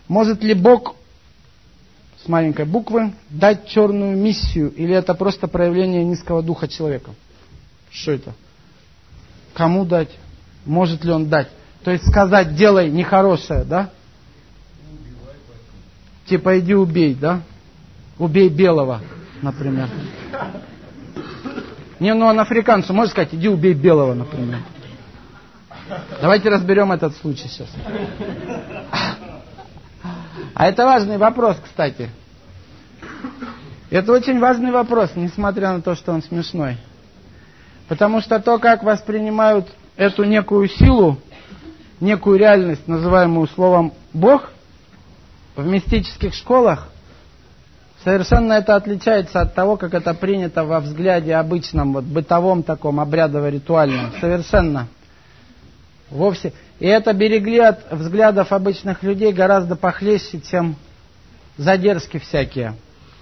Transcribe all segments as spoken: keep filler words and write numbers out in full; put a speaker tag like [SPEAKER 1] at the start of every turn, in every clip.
[SPEAKER 1] Может ли Бог с маленькой буквы дать черную миссию, или это просто проявление низкого духа человека? Что это? Кому дать? Может ли он дать? То есть сказать, делай нехорошее, да? Типа иди убей, да? Убей белого, например. Не, ну он африканцу может сказать, иди убей белого, например. Давайте разберем этот случай сейчас. А это важный вопрос, кстати. Это очень важный вопрос, несмотря на то, что он смешной. Потому что то, как воспринимают эту некую силу, некую реальность, называемую словом Бог, в мистических школах, совершенно это отличается от того, как это принято во взгляде обычном, вот бытовом таком, обрядово-ритуальном. Совершенно. Вовсе. И это берегли от взглядов обычных людей гораздо похлеще, чем задержки всякие.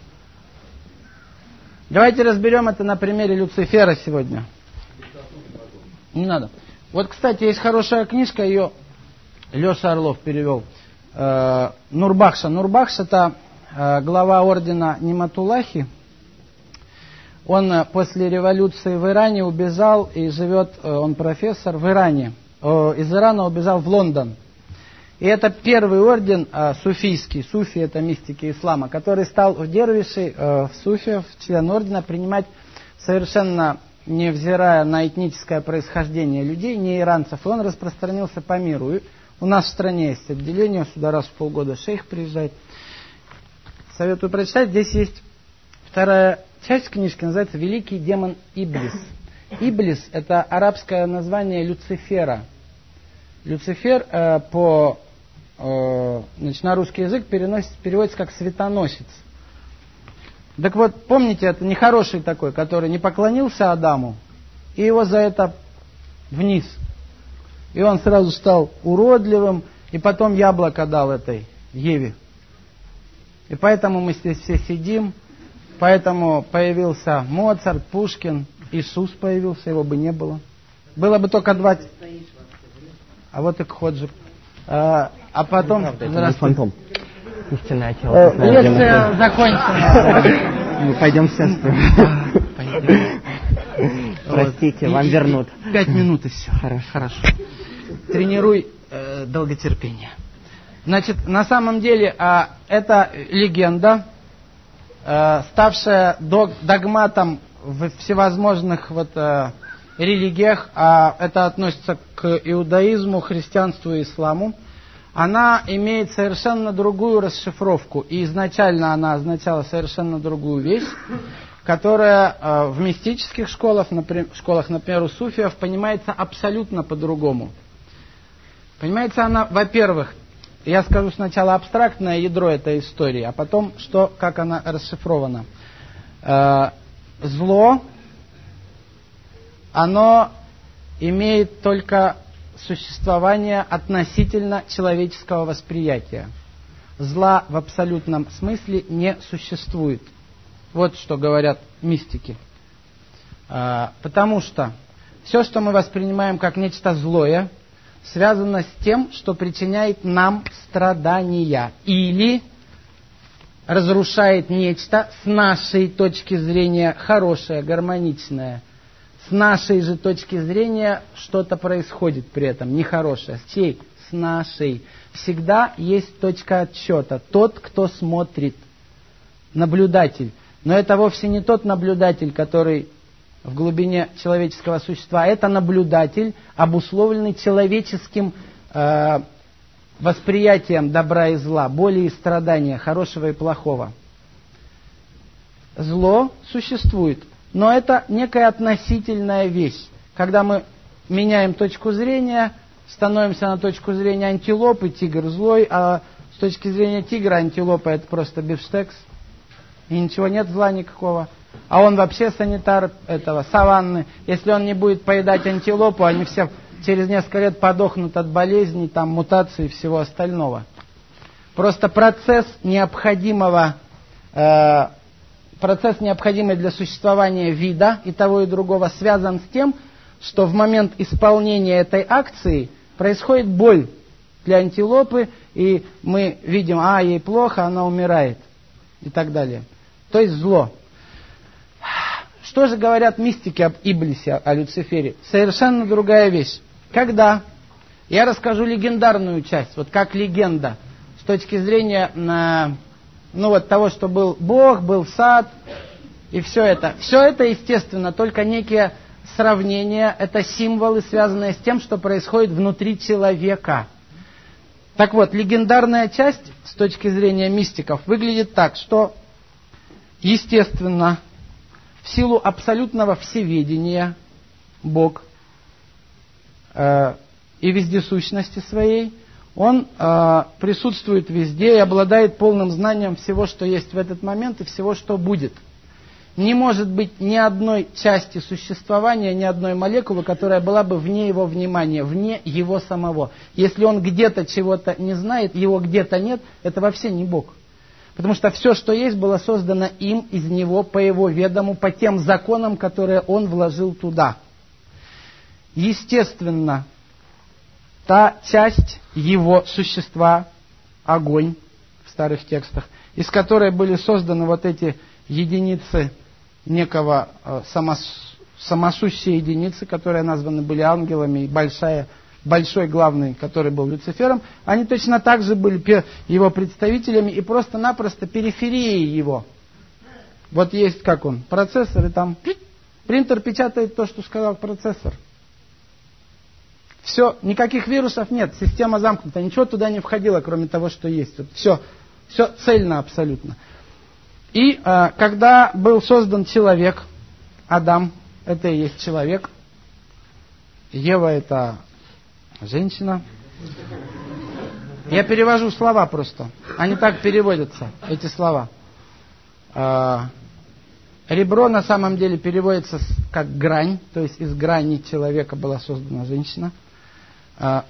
[SPEAKER 1] Давайте разберем это на примере Люцифера сегодня. Не надо. Вот, кстати, есть хорошая книжка, ее Леша Орлов перевел. Э, Нурбахша. Нурбахш — это э, глава ордена Ниматуллахи. Он э, после революции в Иране убежал и живет, э, он профессор в Иране. Э, из Ирана убежал в Лондон. И это первый орден э, суфийский, суфи — это мистики ислама, который стал в дервиши, э, в суфиев, член ордена, принимать совершенно невзирая на этническое происхождение людей, не иранцев. И он распространился по миру. И у нас в стране есть отделение, сюда раз в полгода шейх приезжает. Советую прочитать. Здесь есть вторая часть книжки, называется «Великий демон Иблис». Иблис — это арабское название Люцифера. Люцифер э, по, э, значит, на русский язык переносит, переводится как «светоносец». Так вот, помните, это нехороший такой, который не поклонился Адаму, и его за это вниз. И он сразу стал уродливым, и потом яблоко дал этой Еве. И поэтому мы здесь все сидим, поэтому появился Моцарт, Пушкин, Иисус появился, его бы не было. Было бы только два... А вот и Кходжик. А, а потом...
[SPEAKER 2] Фантом. Истинное тело.
[SPEAKER 1] Лекция закончена.
[SPEAKER 2] Мы пойдем в сестру. Простите, вам вернут.
[SPEAKER 1] Пять минут и все.
[SPEAKER 2] Хорошо.
[SPEAKER 1] Хорошо. Тренируй э, долготерпение. Значит, на самом деле, э, это легенда, э, ставшая дог, догматом в всевозможных вот, э, религиях, а это относится к иудаизму, христианству и исламу. Она имеет совершенно другую расшифровку. И изначально она означала совершенно другую вещь, которая э, в мистических школах, например, школах, например, у суфиев, понимается абсолютно по-другому. Понимается она, во-первых, я скажу сначала абстрактное ядро этой истории, а потом, что, как она расшифрована. Э, зло, оно имеет только существование относительно человеческого восприятия. Зла в абсолютном смысле не существует. Вот что говорят мистики. А, потому что все, что мы воспринимаем как нечто злое, связано с тем, что причиняет нам страдания или разрушает нечто с нашей точки зрения хорошее, гармоничное. С нашей же точки зрения что-то происходит при этом нехорошее. С чьей? С нашей. Всегда есть точка отсчета. Тот, кто смотрит. Наблюдатель. Но это вовсе не тот наблюдатель, который в глубине человеческого существа. Это наблюдатель, обусловленный человеческим э, восприятием добра и зла, боли и страдания, хорошего и плохого. Зло существует. Но это некая относительная вещь. Когда мы меняем точку зрения, становимся на точку зрения антилопы, тигр злой, а с точки зрения тигра антилопа это просто бифштекс, и ничего нет зла никакого. А он вообще санитар этого, саванны. Если он не будет поедать антилопу, они все через несколько лет подохнут от болезней, там, мутаций и всего остального. Просто процесс необходимого... Э, Процесс, необходимый для существования вида и того и другого, связан с тем, что в момент исполнения этой акции происходит боль. для антилопы, и мы видим, а, ей плохо, она умирает, и так далее. То есть зло. Что же говорят мистики об Иблисе, о Люцифере? Совершенно другая вещь. Когда? Я расскажу легендарную часть, вот как легенда, с точки зрения ну, вот того, что был Бог, был сад, и все это. Все это, естественно, только некие сравнения, это символы, связанные с тем, что происходит внутри человека. Так вот, легендарная часть, с точки зрения мистиков, выглядит так, что, естественно, в силу абсолютного всеведения Бог э, и вездесущности своей, Он э, присутствует везде и обладает полным знанием всего, что есть в этот момент и всего, что будет. Не может быть ни одной части существования, ни одной молекулы, которая была бы вне его внимания, вне его самого. Если он где-то чего-то не знает, его где-то нет, это вообще не Бог. Потому что все, что есть, было создано им, из него, по его ведому, по тем законам, которые он вложил туда. Естественно, та часть его существа, огонь в старых текстах, из которой были созданы вот эти единицы некого э, самос, самосущие единицы, которые названы были ангелами, и большая, большой главный, который был Люцифером, они точно так же были его представителями и просто-напросто периферией его. Вот есть как он, процессор, и там принтер печатает то, что сказал процессор. Все, никаких вирусов нет, система замкнута, ничего туда не входило, кроме того, что есть. Вот все, все цельно абсолютно. И э, когда был создан человек, Адам, это и есть человек, Ева это женщина. Я перевожу слова просто, они так переводятся, эти слова. Э, ребро на самом деле переводится как грань, то есть из грани человека была создана женщина. Э,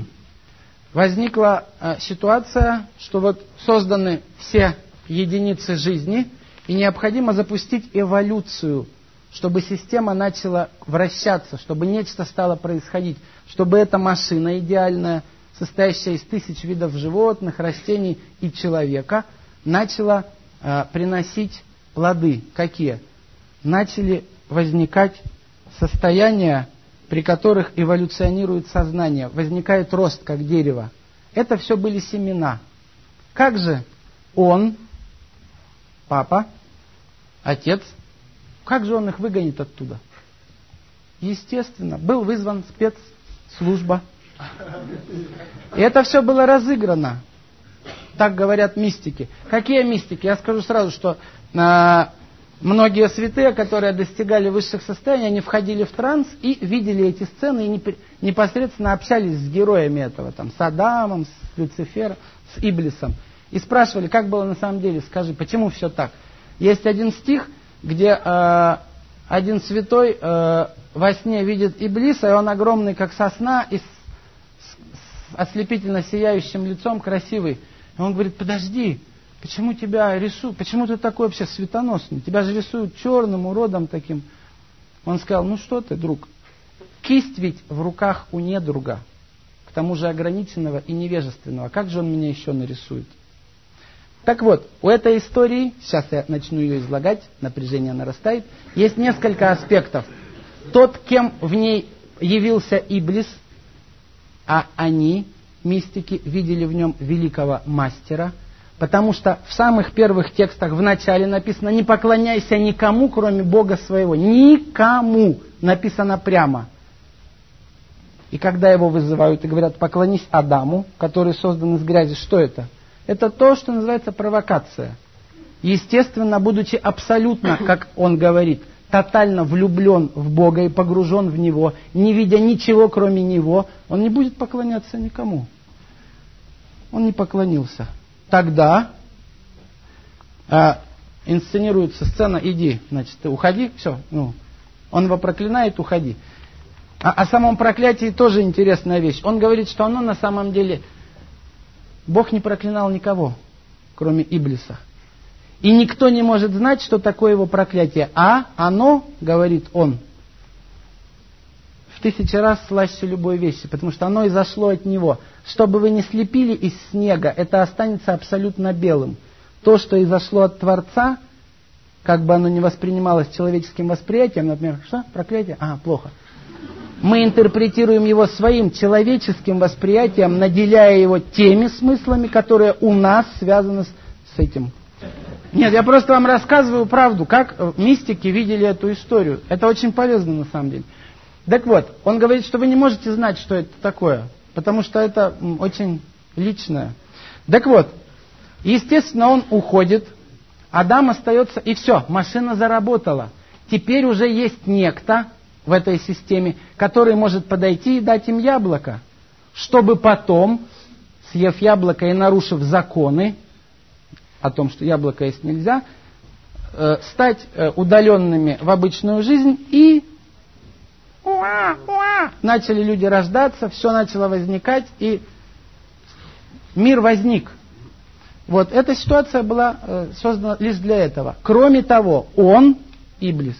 [SPEAKER 1] возникла э, ситуация, что вот созданы все единицы жизни, и необходимо запустить эволюцию, чтобы система начала вращаться, чтобы нечто стало происходить, чтобы эта машина идеальная, состоящая из тысяч видов животных, растений и человека, начала э, приносить плоды. Какие? Начали возникать состояния, при которых эволюционирует сознание, возникает рост, как дерево. Это все были семена. Как же он, папа, отец, как же он их выгонит оттуда? Естественно, был вызван спецслужба. И это все было разыграно. Так говорят мистики. Какие мистики? Я скажу сразу, что э, многие святые, которые достигали высших состояний, они входили в транс и видели эти сцены и непосредственно общались с героями этого, там, с Адамом, с Люцифером, с Иблисом. И спрашивали, как было на самом деле, скажи, почему все так? Есть один стих, где э, один святой э, во сне видит Иблиса, и он огромный, как сосна, и с, с ослепительно сияющим лицом, красивый. И он говорит, подожди, почему тебя рисуют, почему ты такой вообще светоносный? Тебя же рисуют черным, уродом таким. Он сказал, ну что ты, друг, кисть ведь в руках у недруга, к тому же ограниченного и невежественного. Как же он меня еще нарисует? Так вот, у этой истории, сейчас я начну ее излагать, напряжение нарастает, есть несколько аспектов. Тот, кем в ней явился Иблис, а они, мистики, видели в нем великого мастера, потому что в самых первых текстах в начале написано «Не поклоняйся никому, кроме Бога своего». Никому написано прямо. И когда его вызывают и говорят «Поклонись Адаму, который создан из грязи», что это? Это то, что называется провокация. Естественно, будучи абсолютно, как он говорит, тотально влюблен в Бога и погружен в Него, не видя ничего, кроме Него, он не будет поклоняться никому. Он не поклонился. Тогда э, инсценируется сцена, иди, значит, ты уходи, все, ну, он его проклинает, уходи. А о самом проклятии тоже интересная вещь. Он говорит, что оно на самом деле... Бог не проклинал никого, кроме Иблиса. И никто не может знать, что такое его проклятие. А оно, говорит он, в тысячи раз слаще любой вещи, потому что оно изошло от него. Что бы вы ни слепили из снега, это останется абсолютно белым. То, что изошло от Творца, как бы оно ни воспринималось человеческим восприятием, например, что? Проклятие? А, плохо. Мы интерпретируем его своим человеческим восприятием, наделяя его теми смыслами, которые у нас связаны с, с этим. Нет, я просто вам рассказываю правду, как мистики видели эту историю. Это очень полезно на самом деле. Так вот, он говорит, что вы не можете знать, что это такое, потому что это очень личное. Так вот, естественно, он уходит, Адам остается, и все, машина заработала. Теперь уже есть некто в этой системе, который может подойти и дать им яблоко, чтобы потом, съев яблоко и нарушив законы о том, что яблоко есть нельзя, э, стать э, удаленными в обычную жизнь, и уа, уа, начали люди рождаться, все начало возникать, и мир возник. Вот, эта ситуация была э, создана лишь для этого. Кроме того, он, Иблис,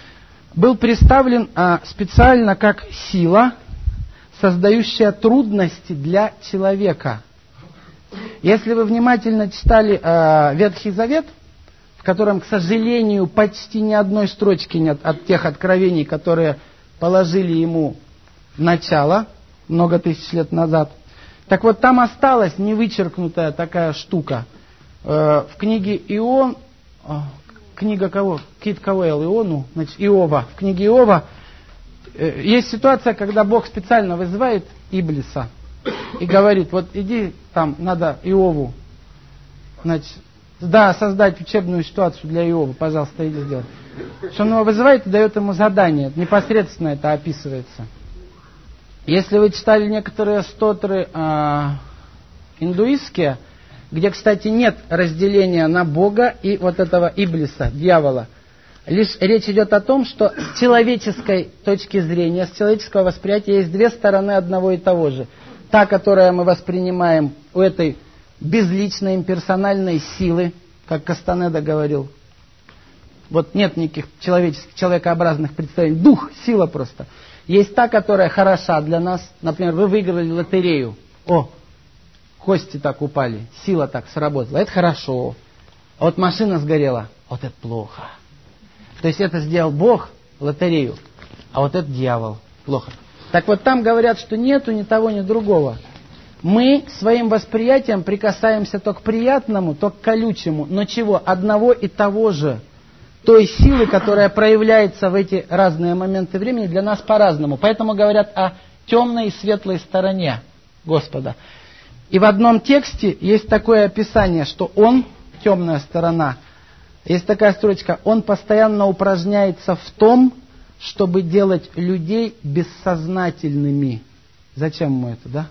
[SPEAKER 1] был представлен э, специально как сила, создающая трудности для человека. Если вы внимательно читали э, Ветхий Завет, в котором, к сожалению, почти ни одной строчки нет от тех откровений, которые положили ему начало много тысяч лет назад, так вот, там осталась невычеркнутая такая штука. Э, в книге Ион, э, книга кого? Кит Кауэлл, Иону, значит, Иова. В книге Иова э, есть ситуация, когда Бог специально вызывает Иблиса и говорит, вот иди там, надо Иову, значит, да, создать учебную ситуацию для Иова, пожалуйста, иди сделай. Что он его вызывает и дает ему задание, непосредственно это описывается. Если вы читали некоторые стотры э, индуистские, где, кстати, нет разделения на Бога и вот этого Иблиса, дьявола, лишь речь идет о том, что с человеческой точки зрения, с человеческого восприятия есть две стороны одного и того же. Та, которую мы воспринимаем у этой безличной, имперсональной силы, как Кастанеда говорил. Вот нет никаких человеческих, человекообразных представлений. Дух, сила просто. Есть та, которая хороша для нас. Например, вы выиграли лотерею. О, кости так упали, сила так сработала. Это хорошо. А вот машина сгорела. Вот это плохо. То есть это сделал Бог, лотерею. А вот это дьявол. Плохо. Так вот там говорят, что нету ни того, ни другого. Мы своим восприятием прикасаемся то к приятному, то к колючему. Но чего? Одного и того же. Той силы, которая проявляется в эти разные моменты времени, для нас по-разному. Поэтому говорят о темной и светлой стороне Господа. И в одном тексте есть такое описание, что Он, темная сторона, есть такая строчка, Он постоянно упражняется в том, чтобы делать людей бессознательными. Зачем ему это, да?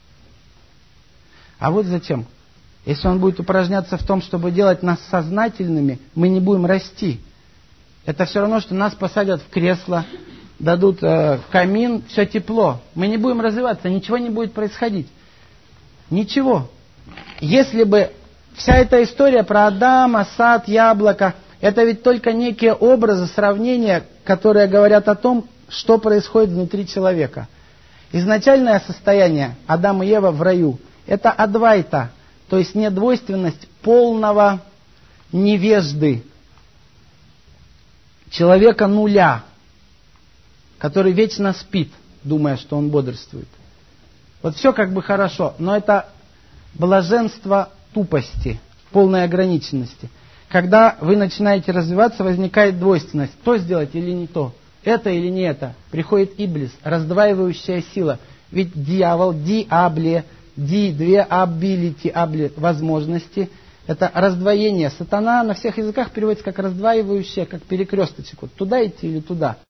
[SPEAKER 1] А вот зачем. Если он будет упражняться в том, чтобы делать нас сознательными, мы не будем расти. Это все равно, что нас посадят в кресло, дадут э, камин, все тепло. Мы не будем развиваться, ничего не будет происходить. Ничего. Если бы вся эта история про Адама, сад, яблоко, это ведь только некие образы, сравнения, которые говорят о том, что происходит внутри человека. Изначальное состояние Адама и Ева в раю – это адвайта, то есть недвойственность полного невежды, человека нуля, который вечно спит, думая, что он бодрствует. Вот все как бы хорошо, но это блаженство тупости, полной ограниченности. Когда вы начинаете развиваться, возникает двойственность. То сделать или не то, это или не это. Приходит Иблис, раздваивающая сила. Ведь дьявол, диабле, ди, две абилити, абле, возможности. Это раздвоение. Сатана на всех языках переводится как раздваивающее, как перекресточек. Вот туда идти или туда.